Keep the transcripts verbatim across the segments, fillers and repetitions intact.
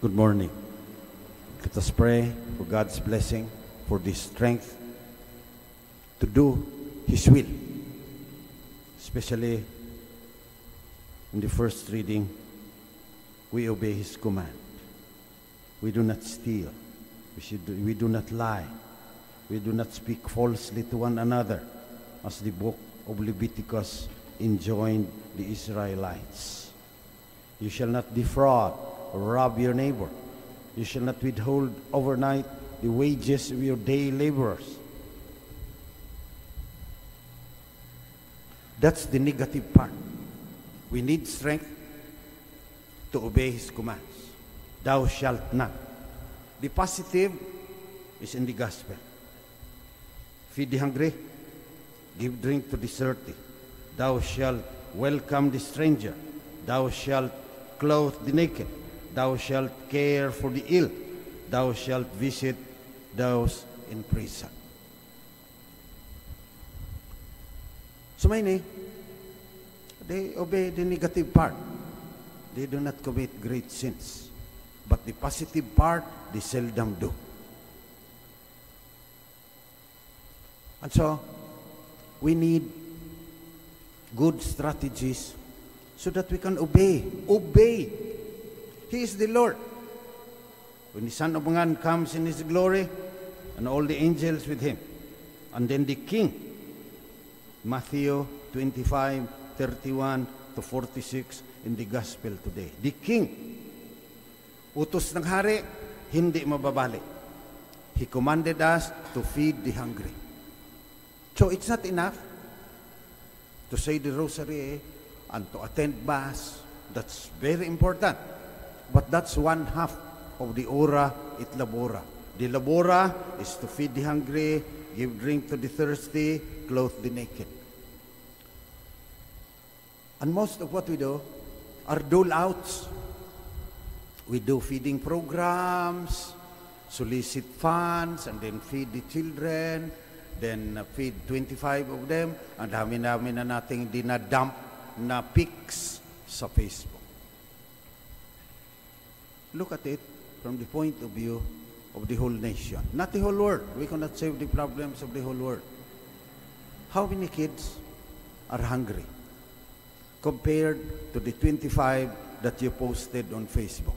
Good morning. Let us pray for God's blessing, for the strength to do His will. Especially in the first reading, we obey His command. We do not steal. We, should, we do not lie. We do not speak falsely to one another, as the book of Leviticus enjoined the Israelites. You shall not defraud or rob your neighbor. You shall not withhold overnight the wages of your day laborers. That's the negative part. We need strength to obey His commands. Thou shalt not. The positive is in the gospel. Feed the hungry, give drink to the thirsty. Thou shalt welcome the stranger. Thou shalt clothe the naked. Thou shalt care for the ill. Thou shalt visit those in prison. So many, they obey the negative part. They do not commit great sins. But the positive part, they seldom do. And so, we need good strategies so that we can obey. Obey. He is the Lord. When the Son of Man comes in His glory, and all the angels with Him, and then the King, Matthew twenty-five, thirty-one to forty-six in the Gospel today. The King, utos ng hari, hindi mababali. He commanded us to feed the hungry. So it's not enough to say the rosary and to attend Mass. That's very important. But that's one half of the ora et labora. The labora is to feed the hungry, give drink to the thirsty, clothe the naked. And most of what we do are dole-outs. We do feeding programs, solicit funds, and then feed the children, then uh, feed twenty-five of them, and dami-dami na nating dinadump na pics sa Facebook. Look at it from the point of view of the whole nation. Not the whole world. We cannot save the problems of the whole world. How many kids are hungry compared to the twenty-five that you posted on Facebook?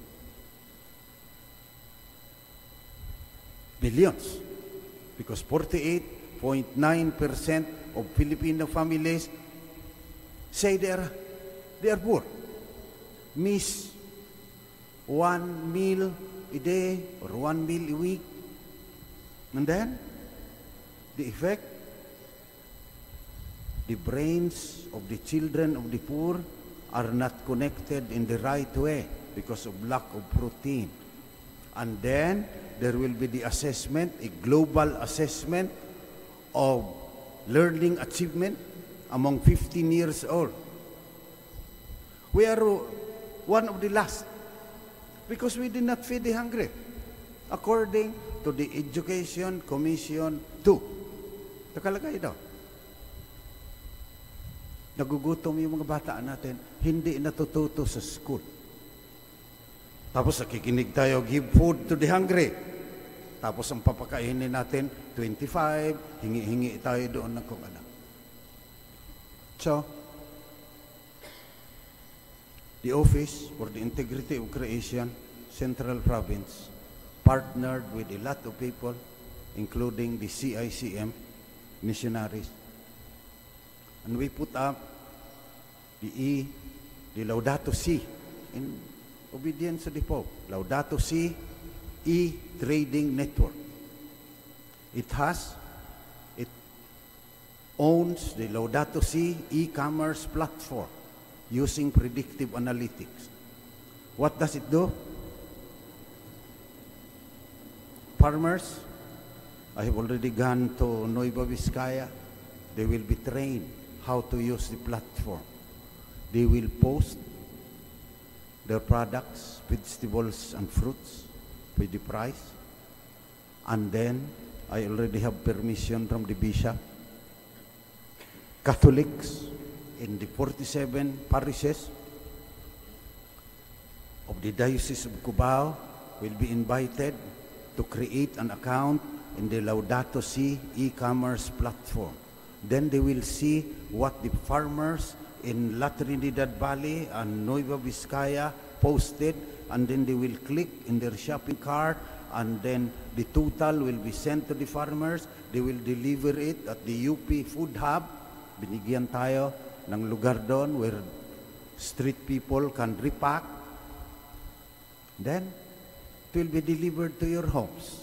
Millions. Because forty-eight point nine percent of Filipino families say they are, they are poor. Miss one meal a day or one meal a week. And then, the effect, the brains of the children of the poor are not connected in the right way because of lack of protein. And then, there will be the assessment, a global assessment of learning achievement among fifteen years old. We are one of the last because we did not feed the hungry, according to the Education Commission two. Nakalagay daw. Nagugutom yung mga bata natin, hindi natututo sa school. Tapos nakikinig tayo, give food to the hungry. Tapos ang papakainin natin, twenty-five, hingi-hingi tayo doon ng kung ano. So, the Office for the Integrity of Creation, Central Province, partnered with a lot of people, including the C I C M, missionaries. And we put up the E, the Laudato Si, in obedience to the Pope. Laudato Si E-Trading Network. It has, it owns the Laudato Si e-commerce platform using predictive analytics. What does it do? Farmers, I have already gone to Nueva Vizcaya. They will be trained how to use the platform. They will post their products, vegetables and fruits, with the price. And then, I already have permission from the bishop. Catholics in the forty-seven parishes of the Diocese of Cubao will be invited to create an account in the Laudato Si e-commerce platform. Then they will see what the farmers in La Trinidad Valley and Nueva Vizcaya posted, and then they will click in their shopping cart, and then the total will be sent to the farmers. They will deliver it at the U P Food Hub. Binigyan tayo ng lugar doon where street people can repack. Then, it will be delivered to your homes.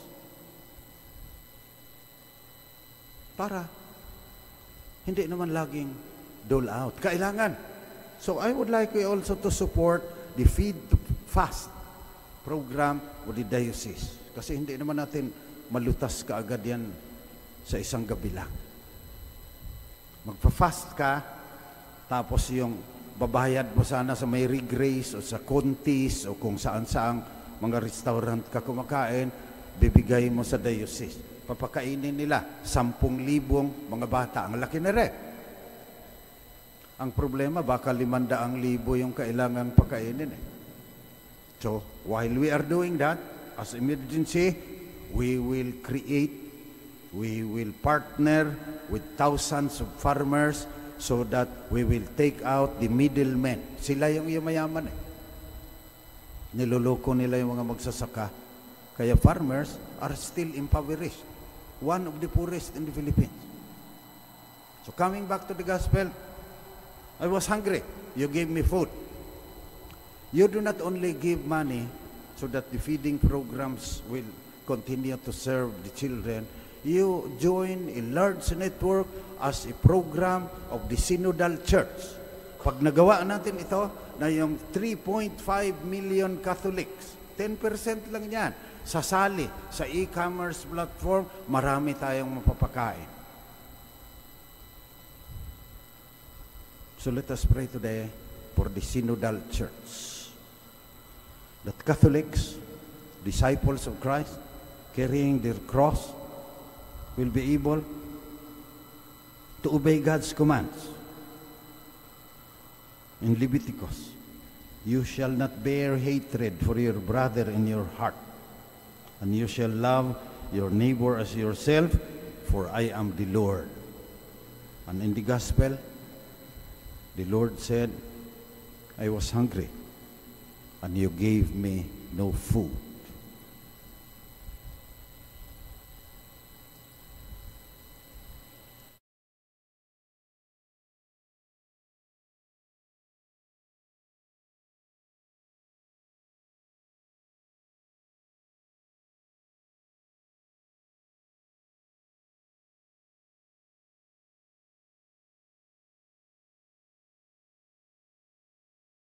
Para hindi naman laging dole out. Kailangan. So I would like you also to support the Feed to Fast program of the diocese. Kasi hindi naman natin malutas kaagad yan sa isang gabi lang. Magpa-fast ka, tapos yung babayad mo sana sa Mary Grace o sa Contis o kung saan-saang mga restaurant ka kumakain, bibigay mo sa diocese. Papakainin nila sampung libong mga bata. Ang laki na rin. Ang problema, baka limandaang libo yung kailangan pakainin eh. So, while we are doing that, as emergency, we will create, we will partner with thousands of farmers so that we will take out the middlemen. Sila yung yumayaman eh. Niloloko nila yung mga magsasaka. Kaya farmers are still impoverished. One of the poorest in the Philippines. So coming back to the gospel, I was hungry. You gave me food. You do not only give money so that the feeding programs will continue to serve the children. You join a large network as a program of the Synodal Church. Pag nagawa natin ito, na yung three point five million Catholics, ten percent lang yan, sasali sa e-commerce platform, marami tayong mapapakain. So let us pray today for the Synodal Church. That Catholics, disciples of Christ, carrying their cross, will be able to obey God's commands. In Leviticus, you shall not bear hatred for your brother in your heart, and you shall love your neighbor as yourself, for I am the Lord. And in the gospel, the Lord said, I was hungry, and you gave me no food.